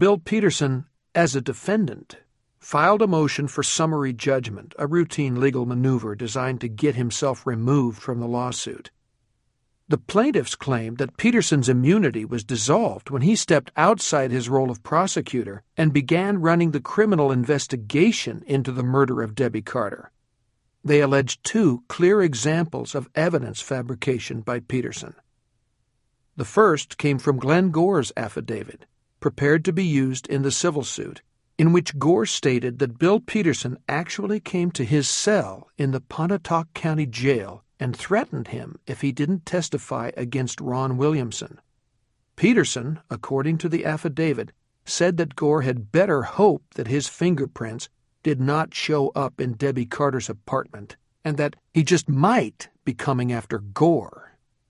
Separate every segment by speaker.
Speaker 1: Bill Peterson, as a defendant, filed a motion for summary judgment, a routine legal maneuver designed to get himself removed from the lawsuit. The plaintiffs claimed that Peterson's immunity was dissolved when he stepped outside his role of prosecutor and began running the criminal investigation into the murder of Debbie Carter. They alleged two clear examples of evidence fabrication by Peterson. The first came from Glenn Gore's affidavit, prepared to be used in the civil suit, in which Gore stated that Bill Peterson actually came to his cell in the Pontotoc County Jail and threatened him if he didn't testify against Ron Williamson. Peterson, according to the affidavit, said that Gore had better hope that his fingerprints did not show up in Debbie Carter's apartment, and that he just might be coming after Gore.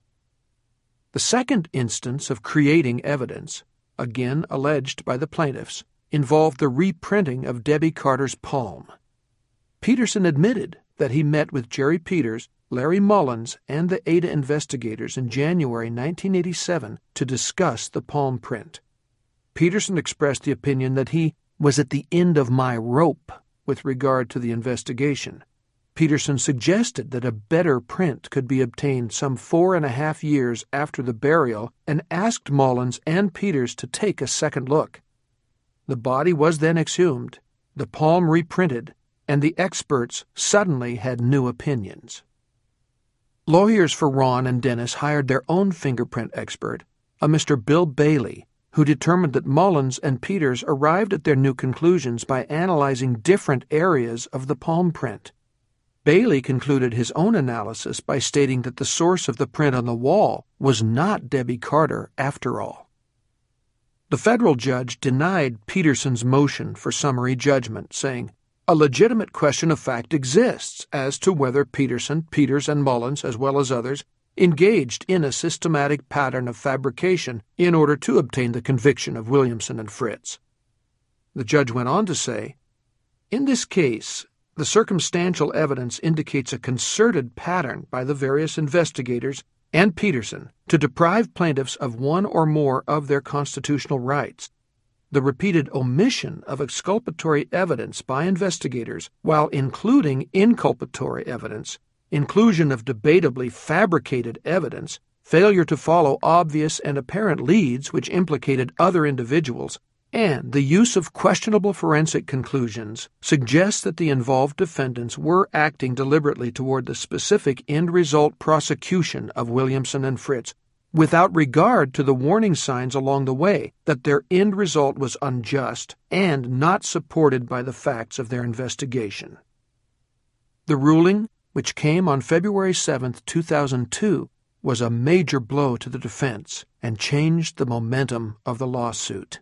Speaker 1: The second instance of creating evidence, again alleged by the plaintiffs, involved the reprinting of Debbie Carter's palm. Peterson admitted that he met with Jerry Peters, Larry Mullins, and the Ada investigators in January 1987 to discuss the palm print. Peterson expressed the opinion that he was at the end of my rope with regard to the investigation. Peterson suggested that a better print could be obtained some 4.5 years after the burial and asked Mullins and Peters to take a second look. The body was then exhumed, the palm reprinted, and the experts suddenly had new opinions. Lawyers for Ron and Dennis hired their own fingerprint expert, a Mr. Bill Bailey, who determined that Mullins and Peters arrived at their new conclusions by analyzing different areas of the palm print. Bailey concluded his own analysis by stating that the source of the print on the wall was not Debbie Carter after all. The federal judge denied Peterson's motion for summary judgment, saying, "A legitimate question of fact exists as to whether Peterson, Peters, and Mullins, as well as others, engaged in a systematic pattern of fabrication in order to obtain the conviction of Williamson and Fritz." The judge went on to say, "In this case, the circumstantial evidence indicates a concerted pattern by the various investigators and Peterson to deprive plaintiffs of one or more of their constitutional rights. The repeated omission of exculpatory evidence by investigators while including inculpatory evidence, inclusion of debatably fabricated evidence, failure to follow obvious and apparent leads which implicated other individuals, and the use of questionable forensic conclusions suggests that the involved defendants were acting deliberately toward the specific end-result prosecution of Williamson and Fritz, without regard to the warning signs along the way that their end result was unjust and not supported by the facts of their investigation." The ruling, which came on February 7, 2002, was a major blow to the defense and changed the momentum of the lawsuit.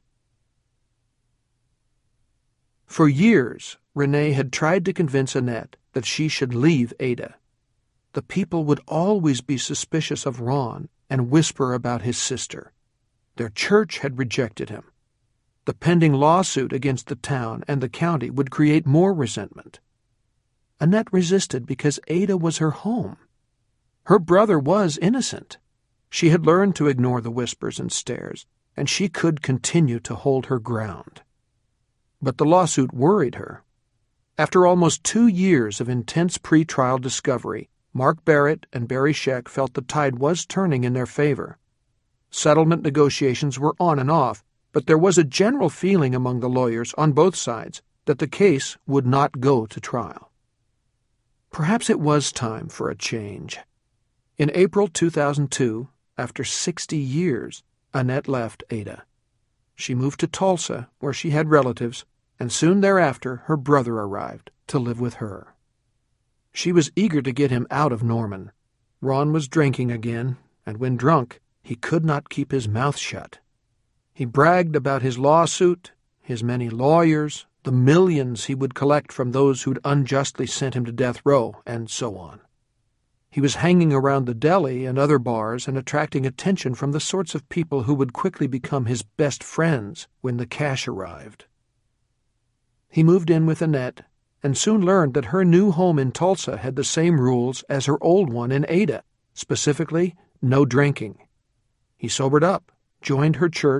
Speaker 1: For years, Renee had tried to convince Annette that she should leave Ada. The people would always be suspicious of Ron and whisper about his sister. Their church had rejected him. The pending lawsuit against the town and the county would create more resentment. Annette resisted because Ada was her home. Her brother was innocent. She had learned to ignore the whispers and stares, and she could continue to hold her ground. But the lawsuit worried her. After almost 2 years of intense pretrial discovery, Mark Barrett and Barry Scheck felt the tide was turning in their favor. Settlement negotiations were on and off, but there was a general feeling among the lawyers on both sides that the case would not go to trial. Perhaps it was time for a change. In April 2002, after 60 years, Annette left Ada. She moved to Tulsa, where she had relatives, and soon thereafter her brother arrived to live with her. She was eager to get him out of Norman. Ron was drinking again, and when drunk, he could not keep his mouth shut. He bragged about his lawsuit, his many lawyers, the millions he would collect from those who'd unjustly sent him to death row, and so on. He was hanging around the deli and other bars and attracting attention from the sorts of people who would quickly become his best friends when the cash arrived. He moved in with Annette and soon learned that her new home in Tulsa had the same rules as her old one in Ada, specifically no drinking. He sobered up, joined her church,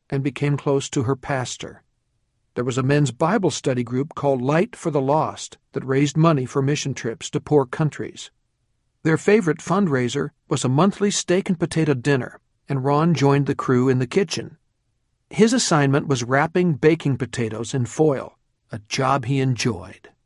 Speaker 1: and became close to her pastor. There was a men's Bible study group called Light for the Lost that raised money for mission trips to poor countries. Their favorite fundraiser was a monthly steak and potato dinner, and Ron joined the crew in the kitchen. His assignment was wrapping baking potatoes in foil, a job he enjoyed.